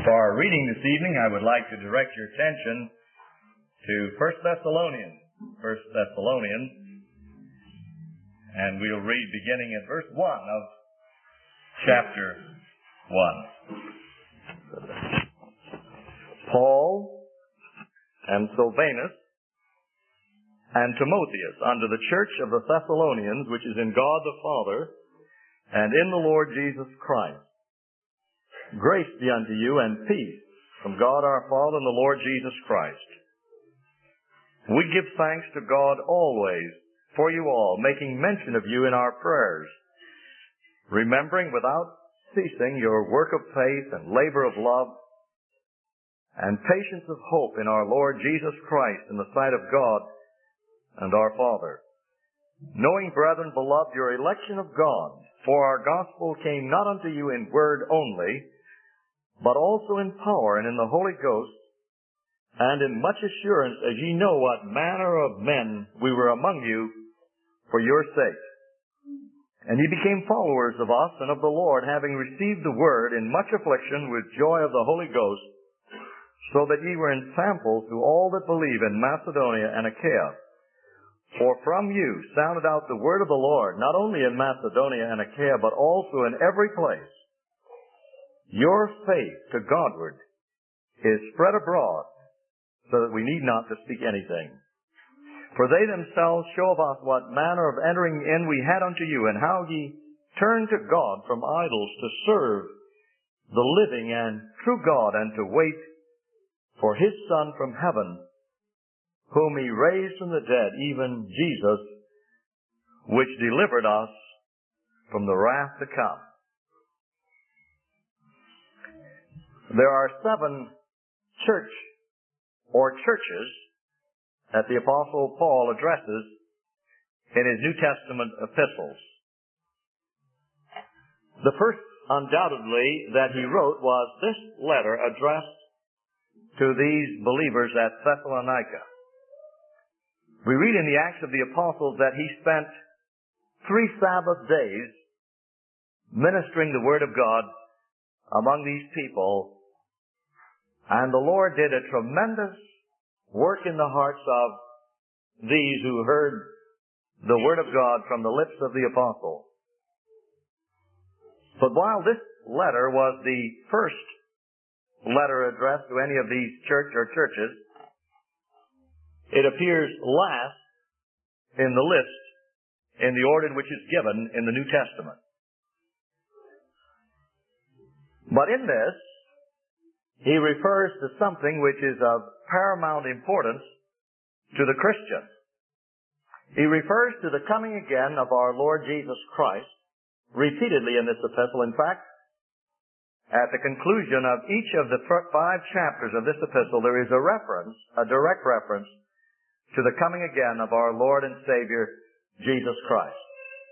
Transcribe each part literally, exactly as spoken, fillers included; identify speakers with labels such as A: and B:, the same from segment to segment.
A: For our reading this evening, I would like to direct your attention to First Thessalonians. First Thessalonians. And we'll read beginning at verse one of chapter one. Paul and Silvanus and Timotheus unto the church of the Thessalonians, which is in God the Father and in the Lord Jesus Christ. Grace be unto you and peace from God our Father and the Lord Jesus Christ. We give thanks to God always for you all, making mention of you in our prayers, remembering without ceasing your work of faith and labor of love and patience of hope in our Lord Jesus Christ in the sight of God and our Father. Knowing, brethren, beloved, your election of God, for our gospel came not unto you in word only, but also in power and in the Holy Ghost, and in much assurance, as ye know what manner of men we were among you for your sake. And ye became followers of us and of the Lord, having received the word in much affliction with joy of the Holy Ghost, so that ye were ensamples to all that believe in Macedonia and Achaia. For from you sounded out the word of the Lord, not only in Macedonia and Achaia, but also in every place. Your faith to Godward is spread abroad, so that we need not to speak anything. For they themselves show of us what manner of entering in we had unto you, and how ye turned to God from idols to serve the living and true God, and to wait for His Son from heaven, whom He raised from the dead, even Jesus, which delivered us from the wrath to come. There are seven church or churches that the Apostle Paul addresses in his New Testament epistles. The first, undoubtedly, that he wrote was this letter addressed to these believers at Thessalonica. We read in the Acts of the Apostles that he spent three Sabbath days ministering the Word of God among these people, and the Lord did a tremendous work in the hearts of these who heard the Word of God from the lips of the apostle. But while this letter was the first letter addressed to any of these church or churches, it appears last in the list in the order in which it's given in the New Testament. But in this, he refers to something which is of paramount importance to the Christian. He refers to the coming again of our Lord Jesus Christ repeatedly in this epistle. In fact, at the conclusion of each of the five chapters of this epistle, there is a reference, a direct reference, to the coming again of our Lord and Savior, Jesus Christ.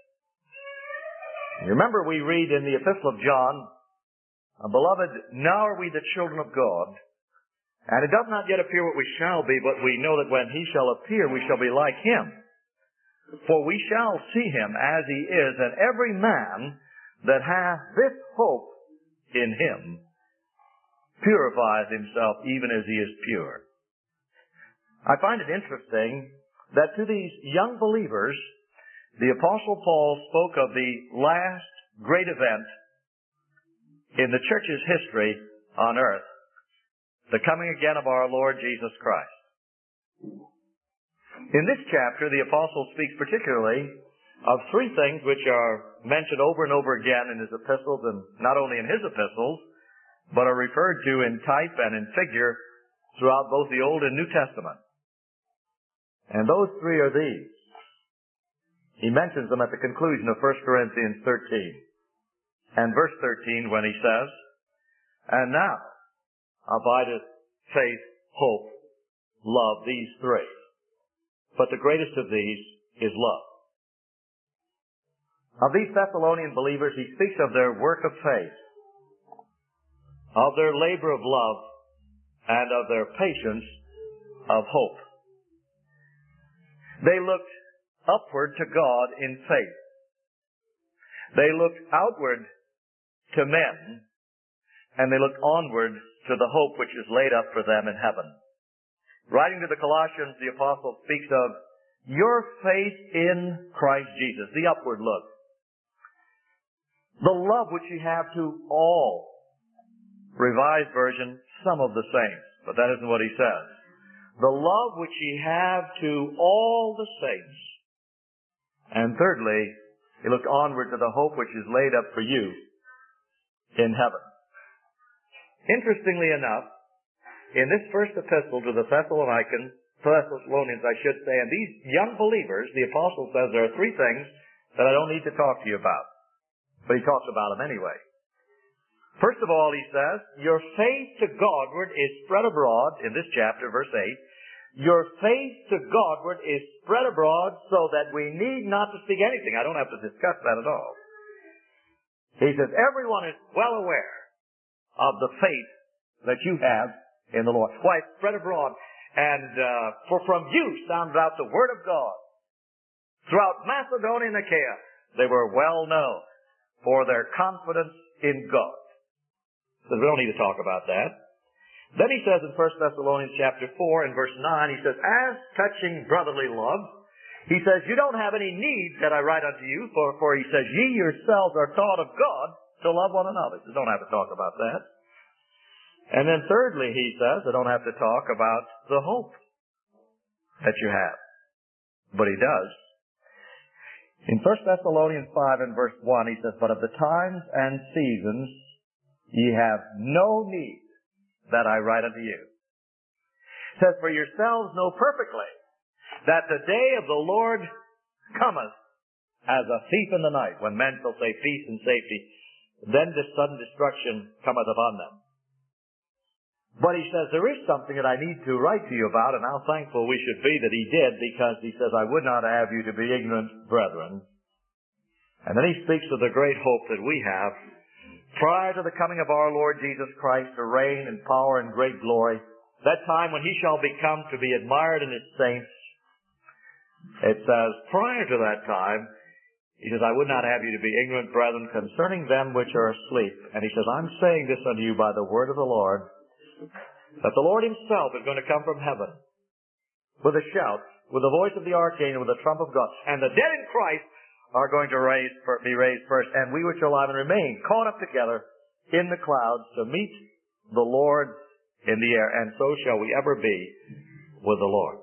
A: You remember we read in the Epistle of John, Beloved, now are we the children of God, and it does not yet appear what we shall be, but we know that when He shall appear, we shall be like Him. For we shall see Him as He is, and every man that hath this hope in Him purifies himself even as He is pure. I find it interesting that to these young believers, the Apostle Paul spoke of the last great event in the church's history on earth, the coming again of our Lord Jesus Christ. In this chapter, the apostle speaks particularly of three things which are mentioned over and over again in his epistles, and not only in his epistles, but are referred to in type and in figure throughout both the Old and New Testament. And those three are these. He mentions them at the conclusion of First Corinthians thirteen. And verse thirteen, when he says, And now abideth faith, hope, love, these three. But the greatest of these is love. Of these Thessalonian believers, he speaks of their work of faith, of their labor of love, and of their patience of hope. They looked upward to God in faith. They looked outward to men, and they looked onward to the hope which is laid up for them in heaven. Writing to the Colossians, the apostle speaks of your faith in Christ Jesus, the upward look. The love which you have to all. Revised version, some of the saints. But that isn't what he says. The love which ye have to all the saints. And thirdly, he looked onward to the hope which is laid up for you in heaven. Interestingly enough, in this first epistle to the Thessalonians, Thessalonians, I should say, and these young believers, the apostle says there are three things that I don't need to talk to you about. But he talks about them anyway. First of all, he says, your faith to Godward is spread abroad, in this chapter, verse eight. Your faith to Godward is spread abroad so that we need not to speak anything. I don't have to discuss that at all. He says, everyone is well aware of the faith that you have in the Lord. Why, it's spread abroad. And uh, for from you sounded out the word of God. Throughout Macedonia and Achaia, they were well known for their confidence in God. So we don't need to talk about that. Then he says in First Thessalonians chapter four and verse nine, he says, as touching brotherly love, he says, you don't have any need that I write unto you, for, for he says, ye yourselves are taught of God to love one another. So don't have to talk about that. And then thirdly, he says, I don't have to talk about the hope that you have. But he does. In First Thessalonians five and verse one, he says, but of the times and seasons ye have no need that I write unto you. It says, for yourselves know perfectly that the day of the Lord cometh as a thief in the night, when men shall say peace and safety, then this sudden destruction cometh upon them. But he says, there is something that I need to write to you about, and how thankful we should be that he did, because he says, I would not have you to be ignorant, brethren. And then he speaks of the great hope that we have prior to the coming of our Lord Jesus Christ to reign in power and great glory, that time when he shall become to be admired in his saints. It says, prior to that time, he says, I would not have you to be ignorant, brethren, concerning them which are asleep. And he says, I'm saying this unto you by the word of the Lord, that the Lord himself is going to come from heaven with a shout, with the voice of the archangel, with the trump of God. And the dead in Christ are going to raise, be raised first, and we which are alive and remain, caught up together in the clouds to meet the Lord in the air, and so shall we ever be with the Lord.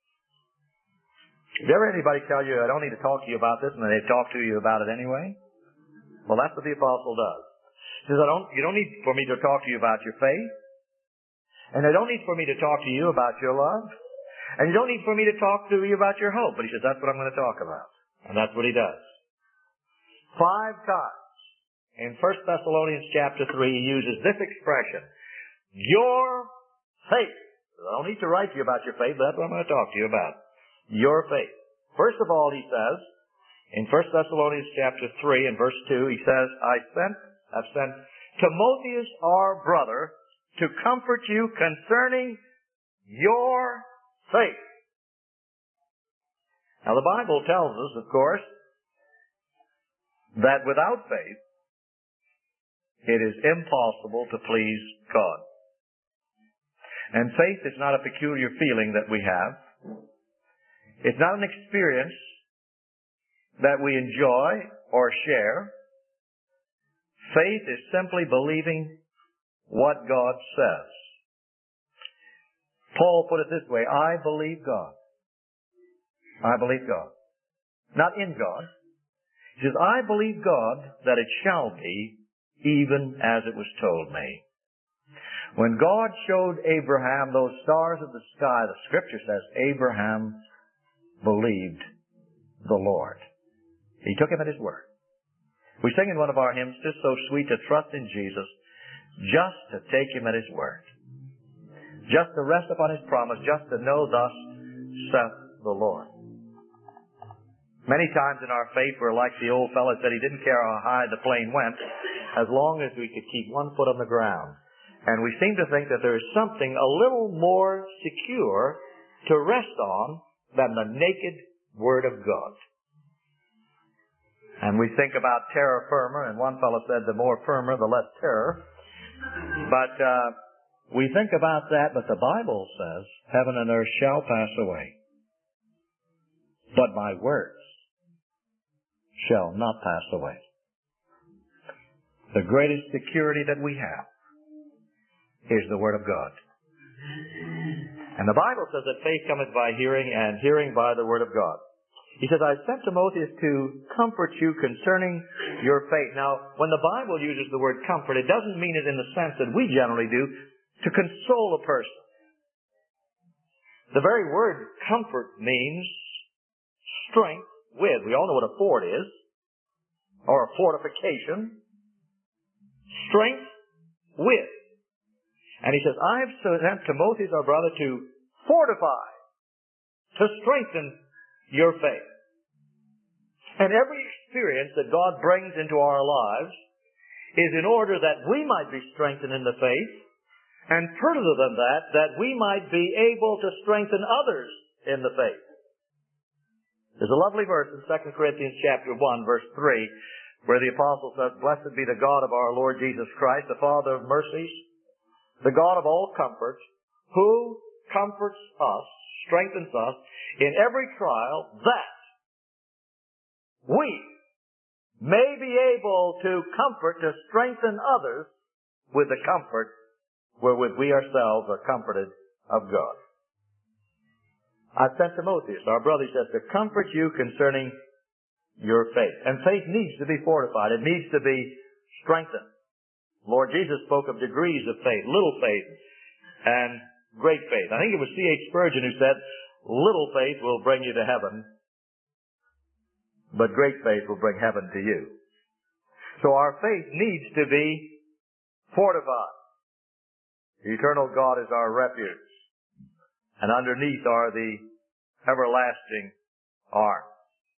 A: Did ever anybody tell you, I don't need to talk to you about this, and then they talk to you about it anyway? Well, that's what the apostle does. He says, I don't, you don't need for me to talk to you about your faith, and I don't need for me to talk to you about your love, and you don't need for me to talk to you about your hope. But he says, that's what I'm going to talk about. And that's what he does. Five times in First Thessalonians chapter three, he uses this expression, your faith. I don't need to write to you about your faith, but that's what I'm going to talk to you about. Your faith. First of all, he says, in First Thessalonians chapter three and verse two, he says, I sent, I've sent Timotheus our brother to comfort you concerning your faith. Now, the Bible tells us, of course, that without faith, it is impossible to please God. And faith is not a peculiar feeling that we have. It's not an experience that we enjoy or share. Faith is simply believing what God says. Paul put it this way, I believe God. I believe God. Not in God. He says, I believe God that it shall be even as it was told me. When God showed Abraham those stars of the sky, the scripture says, Abraham believed the Lord. He took him at his word. We sing in one of our hymns, "'Tis so sweet to trust in Jesus, just to take him at his word. Just to rest upon his promise, just to know thus saith the Lord." Many times in our faith we're like the old fellow said, he didn't care how high the plane went as long as we could keep one foot on the ground. And we seem to think that there is something a little more secure to rest on than the naked Word of God. And we think about terra firma, and one fellow said the more firmer, the less terror. But uh, We think about that, but the Bible says, heaven and earth shall pass away, but my words shall not pass away. The greatest security that we have is the Word of God. And the Bible says that faith cometh by hearing, and hearing by the Word of God. He says, I sent Timotheus to comfort you concerning your faith. Now, when the Bible uses the word comfort, it doesn't mean it in the sense that we generally do, to console a person. The very word comfort means strength with. We all know what a fort is, or a fortification. Strength with. And he says, I've sent Timotheus, our brother, to fortify, to strengthen your faith. And every experience that God brings into our lives is in order that we might be strengthened in the faith, and further than that, that we might be able to strengthen others in the faith. There's a lovely verse in Second Corinthians chapter one, verse three, where the apostle says, Blessed be the God of our Lord Jesus Christ, the Father of mercies, the God of all comfort, who comforts us, strengthens us in every trial, that we may be able to comfort, to strengthen others with the comfort wherewith we ourselves are comforted of God. I sent Timotheus, our brother, he says, to comfort you concerning your faith. And faith needs to be fortified. It needs to be strengthened. Lord Jesus spoke of degrees of faith, little faith and great faith. I think it was C H Spurgeon who said, little faith will bring you to heaven, but great faith will bring heaven to you. So our faith needs to be fortified. The eternal God is our refuge, and underneath are the everlasting arms.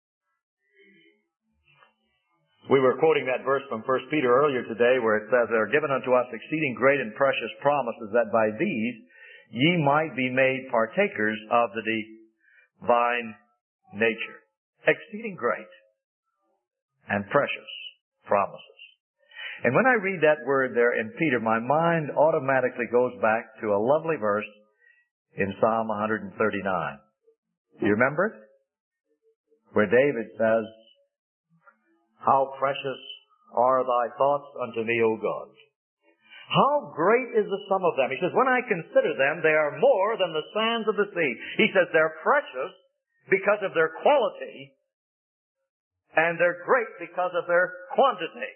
A: We were quoting that verse from First Peter earlier today where it says, There are given unto us exceeding great and precious promises, that by these ye might be made partakers of the divine nature. Exceeding great and precious promises. And when I read that word there in Peter, my mind automatically goes back to a lovely verse in Psalm one thirty-nine. Do you remember it? Where David says, How precious are thy thoughts unto me, O God. How great is the sum of them. He says, when I consider them, they are more than the sands of the sea. He says they're precious because of their quality, and they're great because of their quantity.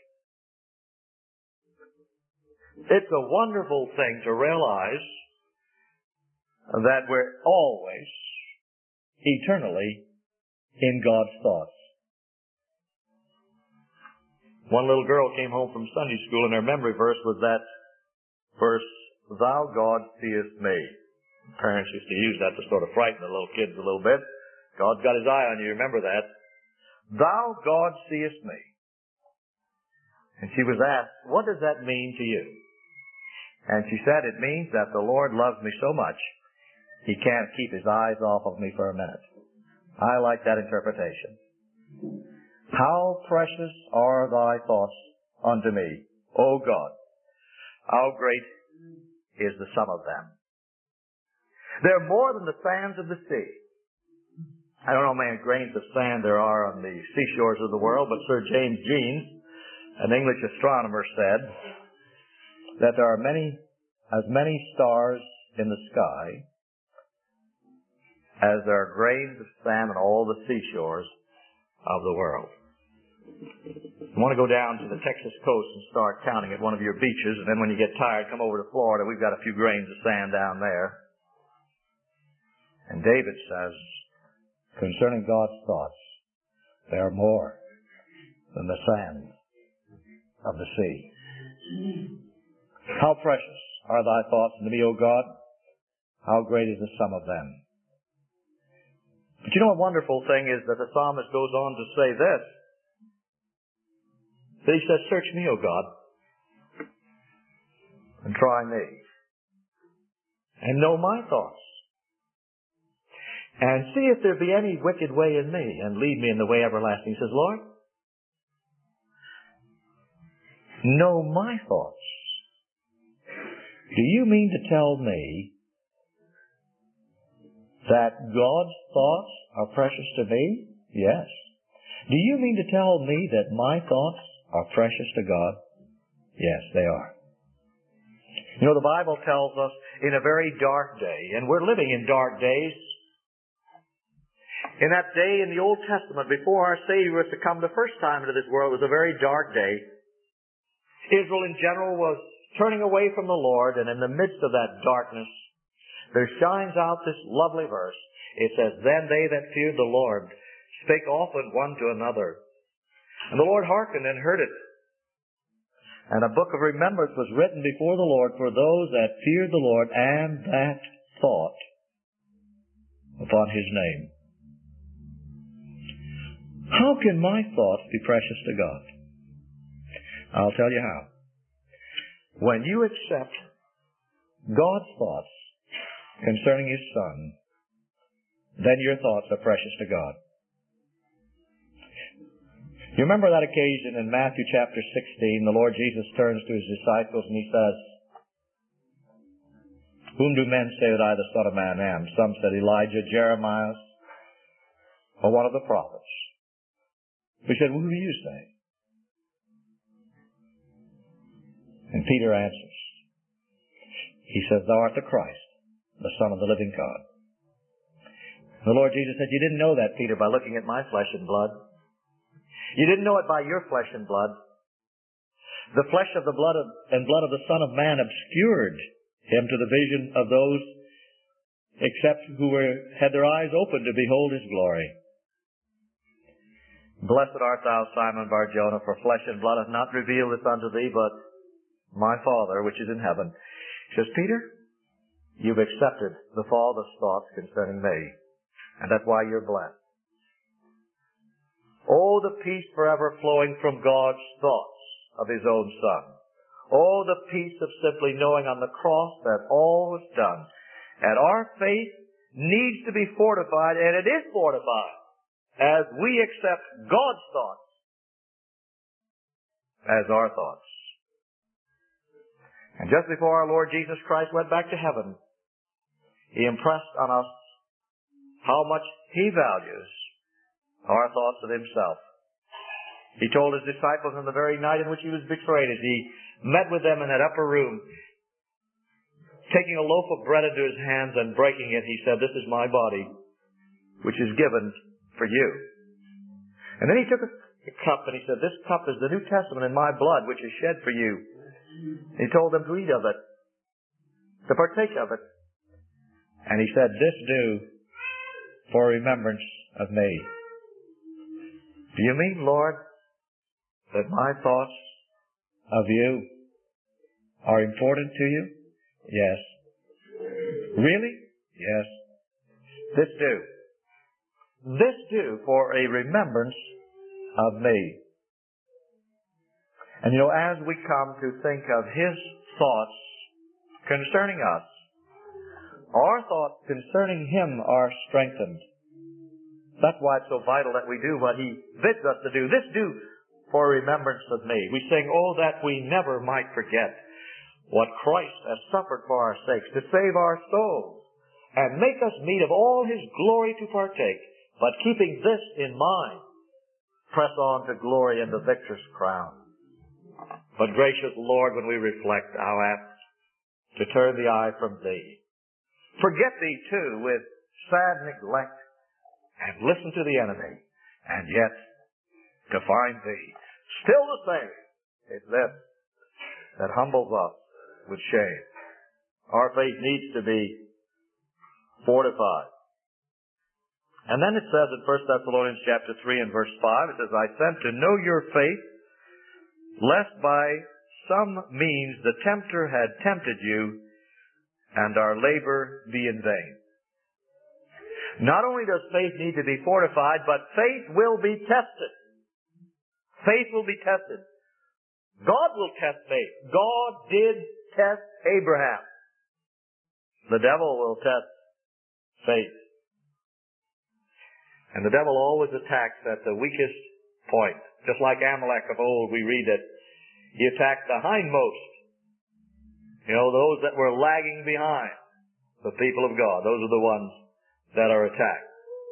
A: It's a wonderful thing to realize that we're always eternally in God's thoughts. One little girl came home from Sunday school, and her memory verse was that verse, Thou God seest me. Parents used to use that to sort of frighten the little kids a little bit. God's got his eye on you, remember that. Thou God seest me. And she was asked, what does that mean to you? And she said, it means that the Lord loves me so much, he can't keep his eyes off of me for a minute. I like that interpretation. How precious are thy thoughts unto me, O God. How great is the sum of them. They're more than the sands of the sea. I don't know how many grains of sand there are on the seashores of the world, but Sir James Jeans, an English astronomer, said that there are many, as many stars in the sky as there are grains of sand on all the seashores of the world. You want to go down to the Texas coast and start counting at one of your beaches, and then when you get tired, come over to Florida. We've got a few grains of sand down there. And David says, concerning God's thoughts, they are more than the sand of the sea. How precious are thy thoughts unto me, O God? How great is the sum of them. But you know, a wonderful thing is that the psalmist goes on to say this. That he says, search me, O God, and try me, and know my thoughts, and see if there be any wicked way in me, and lead me in the way everlasting. He says, Lord, know my thoughts.
B: Do you mean to tell me that God's thoughts are precious to me? Yes. Do you mean to tell me that my thoughts are precious to God? Yes, they are. You know, the Bible tells us in a very dark day, and we're living in dark days. In that day in the Old Testament, before our Savior was to come the first time into this world, it was a very dark day. Israel in general was turning away from the Lord, and in the midst of that darkness, there shines out this lovely verse. It says, "Then they that feared the Lord spake often one to another. And the Lord hearkened and heard it. And a book of remembrance was written before the Lord for those that feared the Lord and that thought upon His name." How can my thoughts be precious to God? I'll tell you how. When you accept God's thoughts concerning His Son, then your thoughts are precious to God. You remember that occasion in Matthew chapter sixteen, the Lord Jesus turns to His disciples and He says, "Whom do men say that I, the Son of Man, am?" Some said Elijah, Jeremiah, or one of the prophets. He said, "Well, who do you say?" And Peter answers. He says, "Thou art the Christ, the Son of the living God." And the Lord Jesus said, "You didn't know that, Peter, by looking at my flesh and blood. You didn't know it by your flesh and blood. The flesh of the blood of, and blood of the Son of Man obscured Him to the vision of those except who were, had their eyes open to behold His glory. Blessed art thou, Simon Bar-Jonah, for flesh and blood hath not revealed this unto thee, but my Father which is in heaven." He says, "Peter, you've accepted the Father's thoughts concerning me, and that's why you're blessed." Oh, the peace forever flowing from God's thoughts of His own Son. Oh, the peace of simply knowing on the cross that all was done. And our faith needs to be fortified, and it is fortified, as we accept God's thoughts as our thoughts. And just before our Lord Jesus Christ went back to heaven, He impressed on us how much He values our thoughts of Himself. He told His disciples on the very night in which He was betrayed, as He met with them in that upper room, taking a loaf of bread into His hands and breaking it, He said, "This is my body, which is given for you." And then He took a cup and He said, "This cup is the New Testament in my blood, which is shed for you." He told them to eat of it, to partake of it. And He said, "This do for remembrance of me." Do you mean, Lord, that my thoughts of you are important to you? Yes. Really? Yes. This do. This do for a remembrance of me. And you know, as we come to think of His thoughts concerning us, our thoughts concerning Him are strengthened. That's why it's so vital that we do what He bids us to do. This do for remembrance of me. We sing, "Oh, that we never might forget what Christ has suffered for our sakes, to save our souls, and make us meet of all His glory to partake. But keeping this in mind, press on to glory and the victor's crown." But gracious Lord, when we reflect, how apt to turn the eye from Thee. Forget Thee, too, with sad neglect, and listen to the enemy, and yet to find Thee still the same. It's this that humbles us with shame. Our faith needs to be fortified. And then it says in First Thessalonians chapter three and verse five, it says, "I sent to know your faith, lest by some means the tempter had tempted you, and our labor be in vain." Not only does faith need to be fortified, but faith will be tested. Faith will be tested. God will test faith. God did test Abraham. The devil will test faith. And the devil always attacks at the weakest point. Just like Amalek of old, we read that he attacked the hindmost
A: You know, those that were lagging behind the people of God. Those are the ones that are attacked.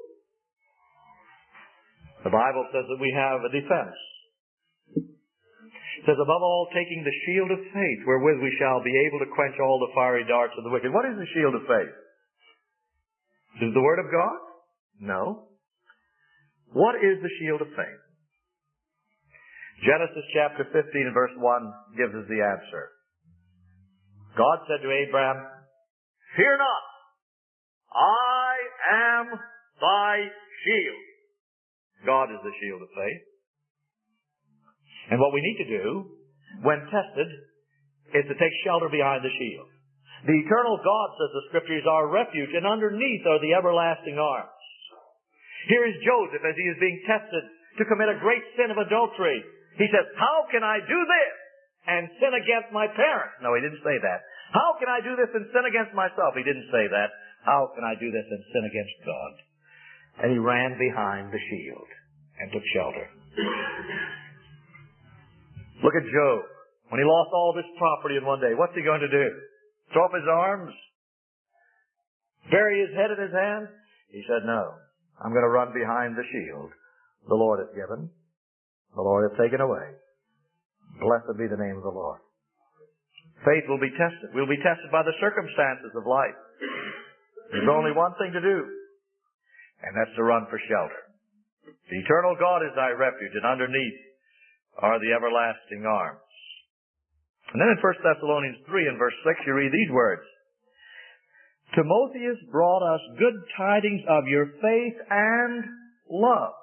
A: The Bible says that we have a defense. It says, above all, taking the shield of faith, wherewith we shall be able to quench all the fiery darts of the wicked. What is the shield of faith? Is it the Word of God? No. What is the shield of faith? Genesis chapter fifteen and verse one gives us the answer. God said to Abraham, fear not, I am thy shield. God is the shield of faith. And what we need to do, when tested, is to take shelter behind the shield. The eternal God, says the Scripture, is our refuge, and underneath are the everlasting arms. Here is Joseph as he is being tested to commit a great sin of adultery. He says, how can I do this and sin against my parents? No, he didn't say that. How can I do this and sin against myself? He didn't say that. How can I do this and sin against God? And he ran behind the shield and took shelter. Look at Job. When he lost all this property in one day, what's he going to do? Throw up his arms? Bury his head in his hands? He said, no. I'm going to run behind the shield the Lord has given. The Lord has taken away. Blessed be the name of the Lord. Faith will be tested. We'll be tested by the circumstances of life. There's only one thing to do, and that's to run for shelter. The eternal God is thy refuge, and underneath are the everlasting arms. And then in First Thessalonians three and verse six, you read these words. Timotheus brought us good tidings of your faith and love.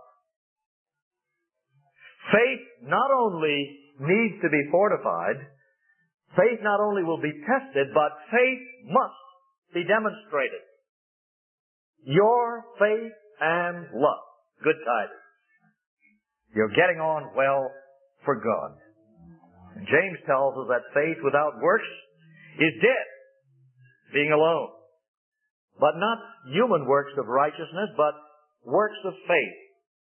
A: Faith not only needs to be fortified, faith not only will be tested, but faith must be demonstrated. Your faith and love. Good tidings. You're getting on well for God. And James tells us that faith without works is dead, being alone. But not human works of righteousness, but works of faith.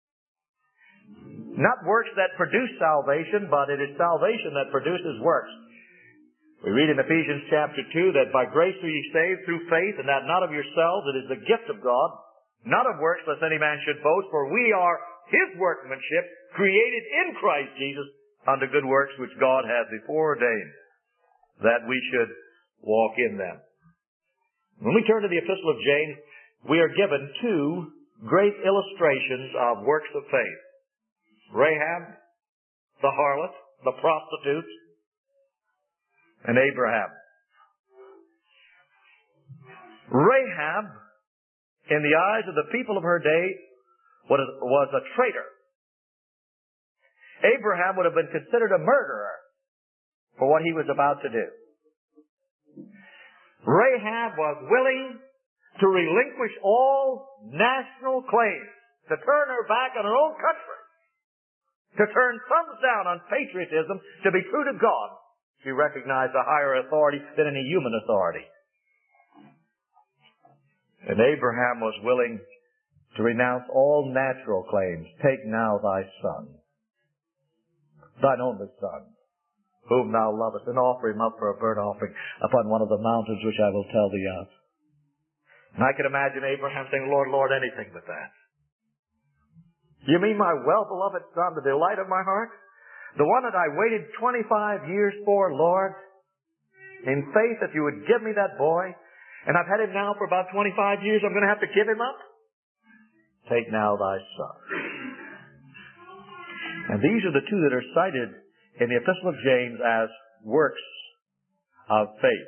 A: Not works that produce salvation, but it is salvation that produces works. We read in Ephesians chapter two that by grace are ye saved through faith, and that not of yourselves, it is the gift of God, not of works, lest any man should boast, for we are His workmanship, created in Christ Jesus unto good works which God hath before ordained, that we should walk in them. When we turn to the Epistle of James, we are given two great illustrations of works of faith. Rahab, the harlot, the prostitute, and Abraham. Rahab, in the eyes of the people of her day, was a traitor. Abraham would have been considered a murderer for what he was about to do. Rahab was willing to relinquish all national claims, to turn her back on her own country, to turn thumbs down on patriotism, to be true to God. She recognized a higher authority than any human authority. And Abraham was willing to renounce all natural claims. Take now thy son, thine only son, whom thou lovest, and offer him up for a burnt offering upon one of the mountains which I will tell thee of. And I can imagine Abraham saying, Lord, Lord, anything but that. You mean my well-beloved son, the delight of my heart? The one that I waited twenty-five years for, Lord? In faith that you would give me that boy, and I've had him now for about twenty-five years, I'm going to have to give him up? Take now thy son. And these are the two that are cited in the Epistle of James as works of faith.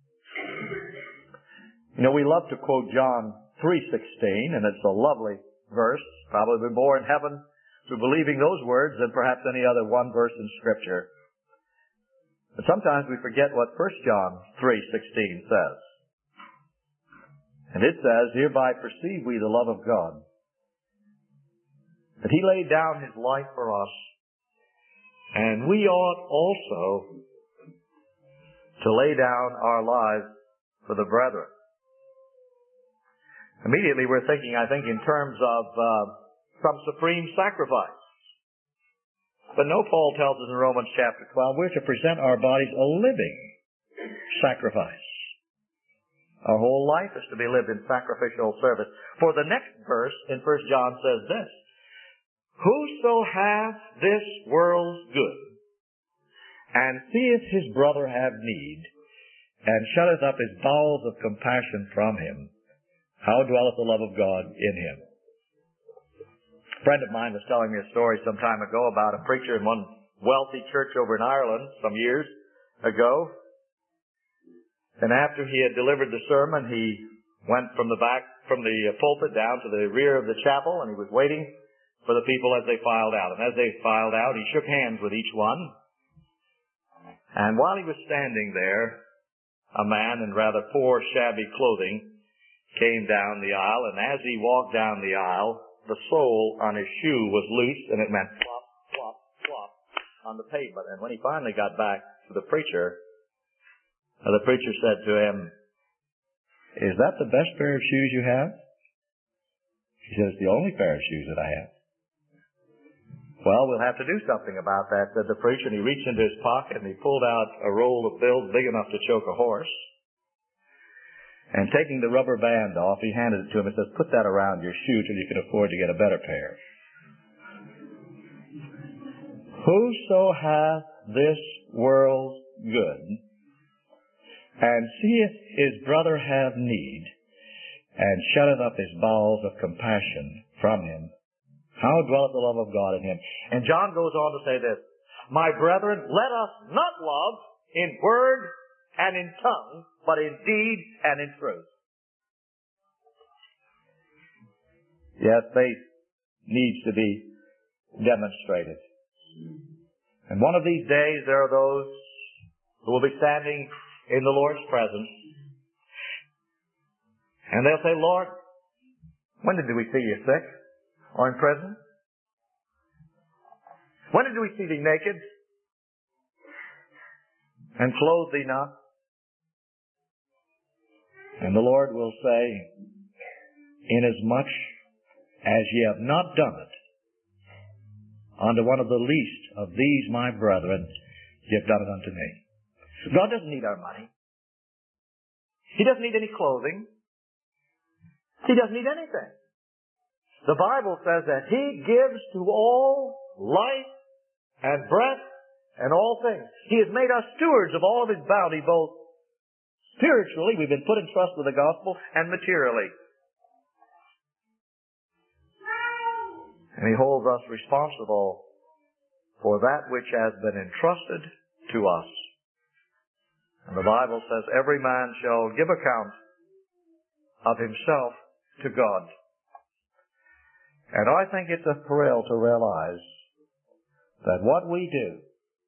A: You know, we love to quote John three sixteen, and it's a lovely verse. Probably more in heaven through believing those words than perhaps any other one verse in Scripture. But sometimes we forget what First John three sixteen says. And it says, hereby perceive we the love of God, that He laid down His life for us, and we ought also to lay down our lives for the brethren. Immediately we're thinking, I think, in terms of uh, some supreme sacrifice. But no, Paul tells us in Romans chapter twelve, we're to present our bodies a living
B: sacrifice. Our whole life is to be lived in sacrificial service. For the next verse in First John says this, whoso hath this world's good, and seeth his brother have need, and shutteth up his bowels of compassion from him, how dwelleth the love of God in him? A friend of mine was telling me a story some time ago about a preacher in one wealthy church over in Ireland some years ago. And after he had delivered the sermon, he went from the back, from the pulpit down to the rear of the chapel, and he was waiting for the people as they filed out. And as they filed out, he shook hands with each one. And while he was standing there, a man in rather poor, shabby clothing came down the aisle, and as he walked down the aisle, the sole on his shoe was loose, and it meant flop, flop, flop on the pavement. And when he finally got back to the preacher, the preacher said to him, is that the best pair of shoes you have? He said, it's the only pair of shoes that I have. Well, we'll have to do something about that, said the preacher, and he reached into his pocket and he pulled out a roll of bills big enough to choke a horse. And taking the rubber band off, he handed it to him and says, put that around your shoe till you can afford to get a better pair. Whoso hath this world's good, and seeth his brother have need, and shutteth up his bowels of compassion from him, how dwelleth the love of God in him? And John goes on to say this, my brethren, let us not love in word and in tongue, but in deed and in truth. Yes, faith needs to be demonstrated. And one of these days there are those who will be standing in the Lord's presence, and they'll say, Lord, when did we see you sick or in prison? When did we see thee naked and clothe thee not? And the Lord will say, inasmuch as ye have not done it unto one of the least of these my brethren, ye have done it unto me. God doesn't need our money. He doesn't need any clothing. He doesn't need anything. The Bible says that He gives to all life and breath and all things. He has made us stewards of all of His bounty, both spiritually, we've been put in trust with the gospel, and materially. And He holds us responsible for that which has been entrusted to us. And the Bible says, every man shall give account of himself to God. And I think it's a thrill to realize that what we do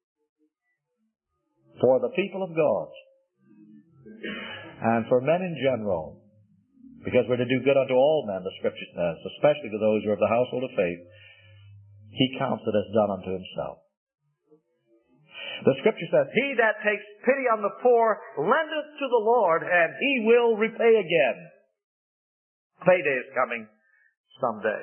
B: for the people of God and for men in general, because we're to do good unto all men, the Scripture says, especially to those who are of the household of faith, He counts it as done unto Himself. The Scripture says, he that takes pity on the poor lendeth to the Lord, and He will repay again. Payday is coming someday.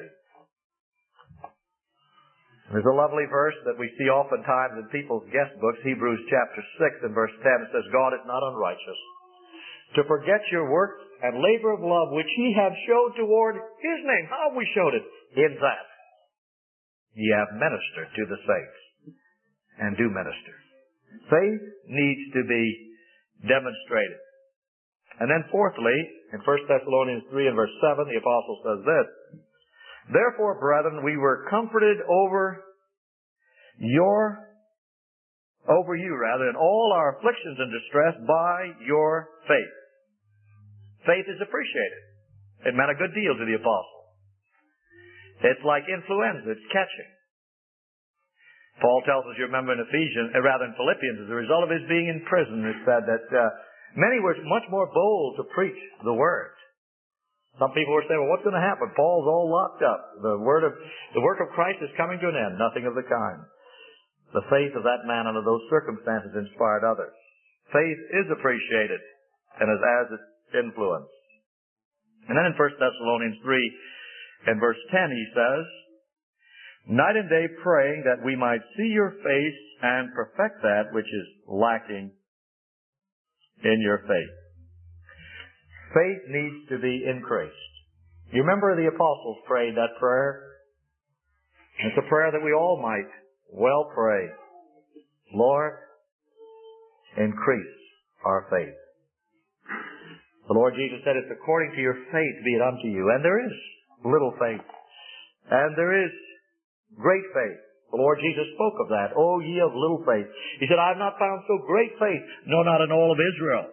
B: There's a lovely verse that we see oftentimes in people's guest books, Hebrews chapter six and verse ten. It says, God is not unrighteous to forget your work and labor of love which He hath showed toward His name. How have we showed it? In that ye have ministered to the saints, and do minister. Faith needs to be demonstrated. And then fourthly, in First Thessalonians three and verse seven, the apostle says this, therefore, brethren, we were comforted over your, over you rather, in all our afflictions and distress by your faith. Faith is appreciated. It meant a good deal to the apostle. It's like influenza, it's catching. Paul tells us, you remember in Ephesians, uh, rather in Philippians, as a result of his being in prison, it said that uh, many were much more bold to preach the Word. Some people were saying, well, what's going to happen? Paul's all locked up. The word of, the work of Christ is coming to an end. Nothing of the kind. The faith of that man under those circumstances inspired others. Faith is appreciated and is as its influence. And then in First Thessalonians three and verse ten he says, night and day praying that we might see your face and perfect that which is lacking in your faith. Faith needs to be increased. You remember the apostles prayed that prayer? It's a prayer that we all might well pray. Lord, increase our faith. The Lord Jesus said, it's according to your faith be it unto you. And there is little faith. And there is great faith. The Lord Jesus spoke of that. O ye of little faith. He said, I have not found so great faith, no, not in all of Israel.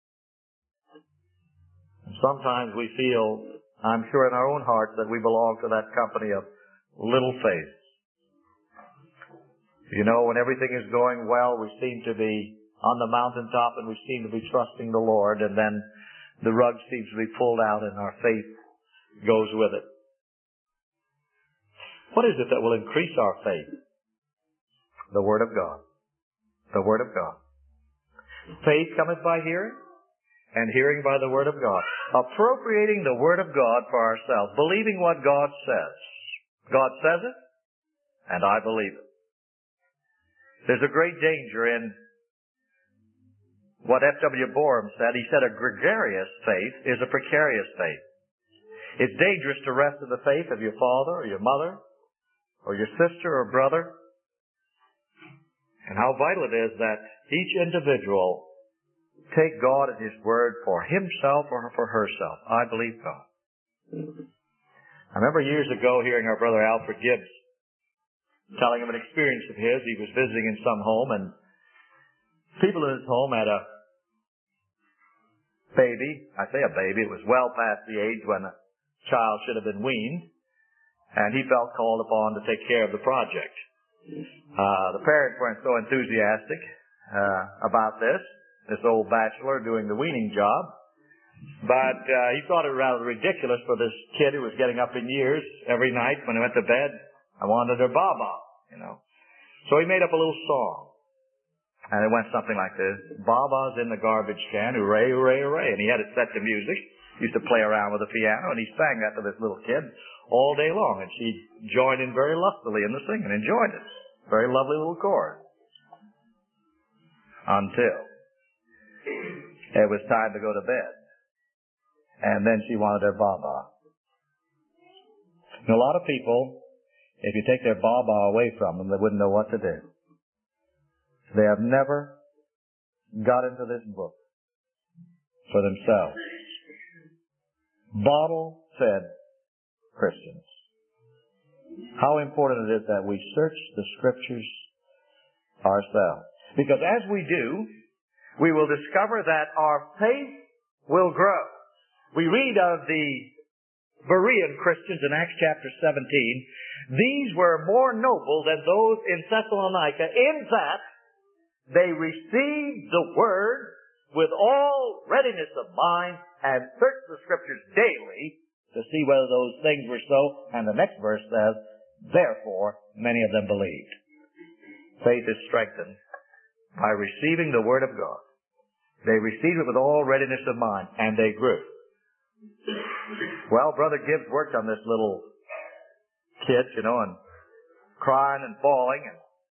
B: And sometimes we feel, I'm sure in our own hearts, that we belong to that company of little faith. You know, when everything is going well, we seem to be on the mountaintop and we seem to be trusting the Lord, and then the rug seems to be pulled out and our faith goes with it. What is it that will increase our faith? The Word of God. The Word of God. Faith cometh by hearing, and hearing by the Word of God. Appropriating the Word of God for ourselves. Believing what God says. God says it, and I believe it. There's a great danger in what F W Borum said. He said a gregarious faith is a precarious faith. It's dangerous to rest in the faith of your father or your mother or your sister or brother. And how vital it is that each individual take God at His Word for himself or for herself. I believe God. I remember years ago hearing our brother Alfred Gibbs telling of an experience of his. He was visiting in some home, and people in his home had a baby. I say a baby. It was well past the age when a child should have been weaned, and he felt called upon to take care of the project. Uh, the parents weren't so enthusiastic uh, about this, this old bachelor doing the weaning job, but uh, he thought it rather ridiculous for this kid who was getting up in years every night when he went to bed. I wanted her baba, you know. So he made up a little song. And it went something like this. Baba's in the garbage can, hooray, hooray, hooray. And he had it set to music. He used to play around with the piano, and he sang that to this little kid all day long. And she joined in very lustily in the singing, enjoyed it. Very lovely little chorus. Until it was time to go to bed. And then she wanted her baba. And a lot of people, if you take their baba away from them, they wouldn't know what to do. They have never got into this book for themselves. Bottle-fed Christians. How important it is that we search the Scriptures ourselves. Because as we do, we will discover that our faith will grow. We read of the Berean Christians in Acts chapter seventeen. These were more noble than those in Thessalonica in that they received the Word with all readiness of mind and searched the Scriptures daily to see whether those things were so. And the next verse says, therefore many of them believed. Faith is strengthened by receiving the Word of God. They received it with all readiness of mind, and they grew. Well, Brother Gibbs worked on this little kid, you know, and crying and bawling, and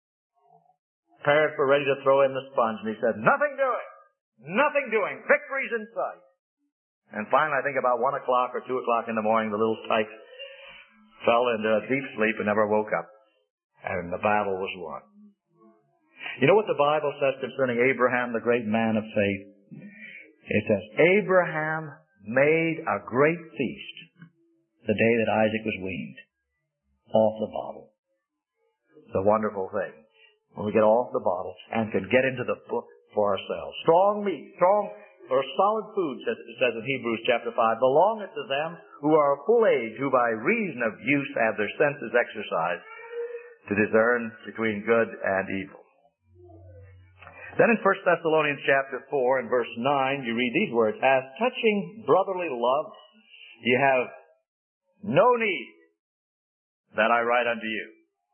B: parents were ready to throw in the sponge, and he said, nothing doing, nothing doing, victory's in sight. And finally, I think about one o'clock or two o'clock in the morning, the little tyke fell into a deep sleep and never woke up. And the battle was won. You know what the Bible says concerning Abraham, the great man of faith? It says, Abraham made a great feast the day that Isaac was weaned. Off the bottle. It's a wonderful thing when we get off the bottle and can get into the book for ourselves. Strong meat, strong or solid food, says, it says in Hebrews chapter five, belongeth to them who are of full age, who by reason of use have their senses exercised to discern between good and evil. Then in First Thessalonians chapter four and verse nine, you read these words, as touching brotherly love, ye have no need that I write unto you.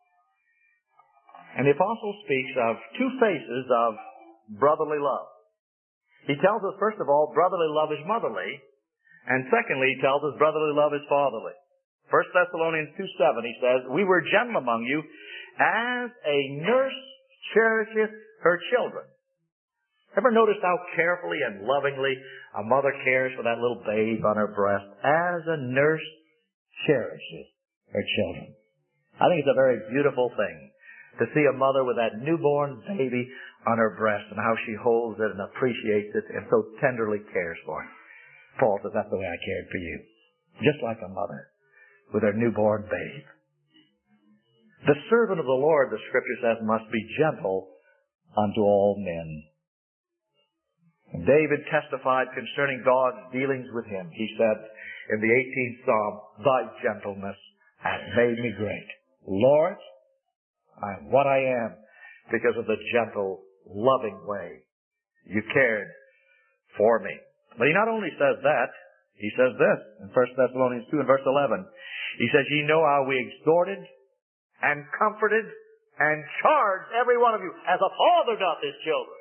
B: And the apostle speaks of two faces of brotherly love. He tells us, first of all, brotherly love is motherly. And secondly, he tells us brotherly love is fatherly. First Thessalonians two seven, he says, we were gentle among you, as a nurse cherisheth her children. Ever noticed how carefully and lovingly a mother cares for that little babe on her breast as a nurse cherishes her children? I think it's a very beautiful thing to see a mother with that newborn baby on her breast and how she holds it and appreciates it and so tenderly cares for it. Paul says, that's the way I cared for you. Just like a mother with her newborn babe. The servant of the Lord, the Scripture says, must be gentle unto all men. And David testified concerning God's dealings with him. He said in the eighteenth Psalm, thy gentleness hath made me great. Lord, I am what I am because of the gentle, loving way you cared for me. But he not only says that, he says this in First Thessalonians two and verse eleven. He says, ye know how we exhorted and comforted and charged every one of you as a father doth his children.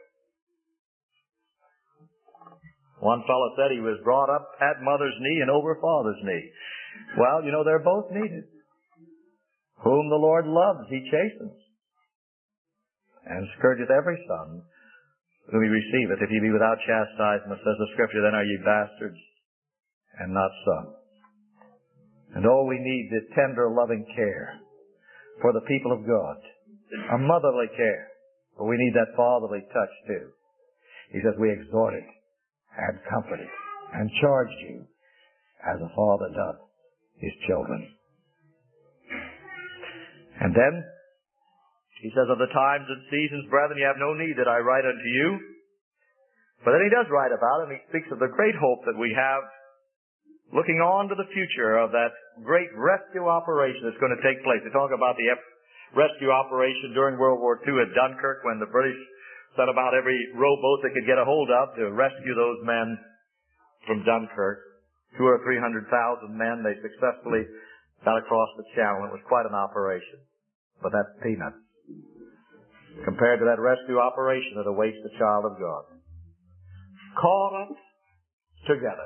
B: One fellow said he was brought up at mother's knee and over father's knee. Well, you know, they're both needed. Whom the Lord loves, he chastens, and scourgeth every son whom he receiveth. If ye be without chastisement, says the Scripture, then are ye bastards and not sons. And oh, we need the tender, loving care for the people of God. A motherly care. But we need that fatherly touch too. He says, we exhorted and comforted and charged you as a father doth his children. And then, he says, of the times and seasons, brethren, ye have no need that I write unto you. But then he does write about it, and he speaks of the great hope that we have looking on to the future of that great rescue operation that's going to take place. They talk about the rescue operation during World War Two at Dunkirk when the British sent about every rowboat they could get a hold of to rescue those men from Dunkirk. Two or three hundred thousand men. They successfully got across the channel. It was quite an operation. But that's peanuts compared to that rescue operation that awaits the child of God. Caught up together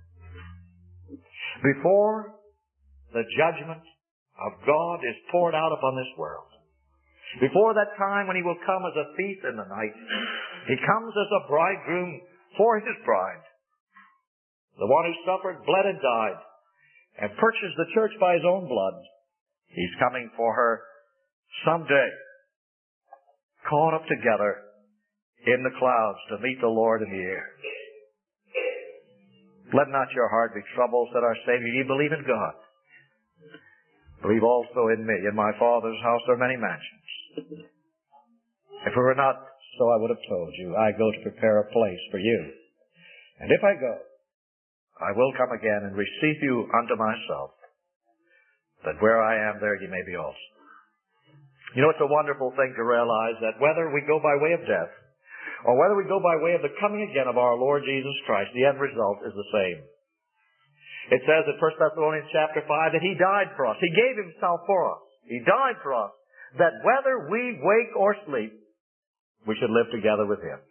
B: before the judgment of God is poured out upon this world. Before that time when he will come as a thief in the night, he comes as a bridegroom for his bride. The one who suffered, bled, and died, and purchased the church by his own blood. He's coming for her someday, caught up together in the clouds to meet the Lord in the air. Let not your heart be troubled, said our Savior. Ye believe in God. Believe also in me. In my Father's house are many mansions. If it were not so, I would have told you. I go to prepare a place for you. And if I go, I will come again and receive you unto myself, that where I am, there ye may be also. You know, it's a wonderful thing to realize that whether we go by way of death, or whether we go by way of the coming again of our Lord Jesus Christ, the end result is the same. It says in First Thessalonians chapter five that he died for us. He gave himself for us. He died for us, that whether we wake or sleep, we should live together with him.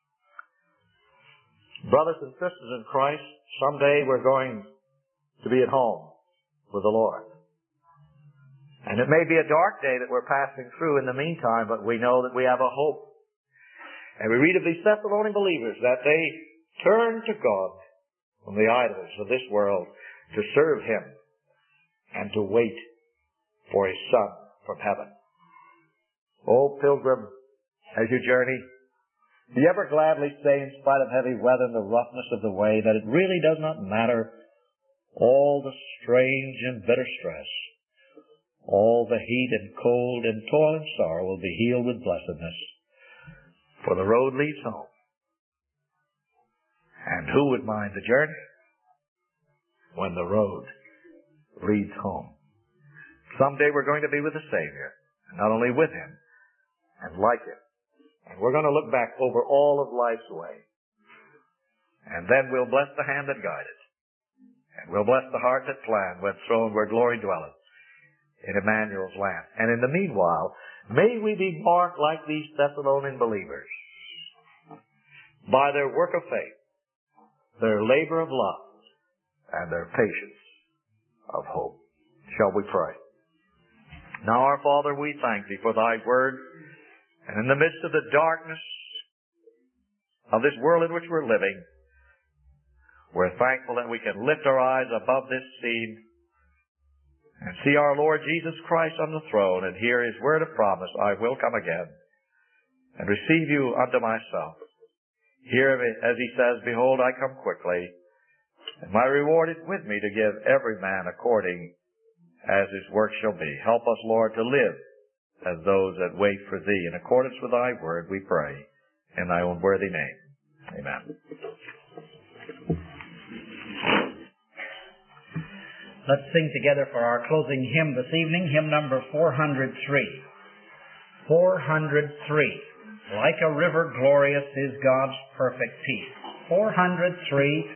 B: Brothers and sisters in Christ, someday we're going to be at home with the Lord. And it may be a dark day that we're passing through in the meantime, but we know that we have a hope. And we read of these Thessalonian believers that they turn to God from the idols of this world to serve him and to wait for his Son from heaven. Oh, pilgrim, as you journey, do you ever gladly say, in spite of heavy weather and the roughness of the way, that it really does not matter all the strange and bitter stress, all the heat and cold and toil and sorrow will be healed with blessedness, for the road leads home. And who would mind the journey when the road leads home? Someday we're going to be with the Savior, and not only with him, and like him. And we're going to look back over all of life's way. And then we'll bless the hand that guided. And we'll bless the heart that planned when throne where glory dwelleth in Emmanuel's land. And in the meanwhile, may we be marked like these Thessalonian believers by their work of faith, their labor of love, and their patience of hope. Shall we pray? Now, our Father, we thank thee for thy word. And in the midst of the darkness of this world in which we're living. We're thankful that we can lift our eyes above this scene and see our Lord Jesus Christ on the throne and hear His word of promise, I will come again and receive you unto myself. Hear as He says, behold, I come quickly, and my reward is with me to give every man according as his work shall be. Help us, Lord, to live as those that wait for Thee. In accordance with Thy word, we pray in Thy own worthy name. Amen.
C: Let's sing together for our closing hymn this evening, hymn number four hundred three. four hundred three. Like a river glorious is God's perfect peace. four hundred three.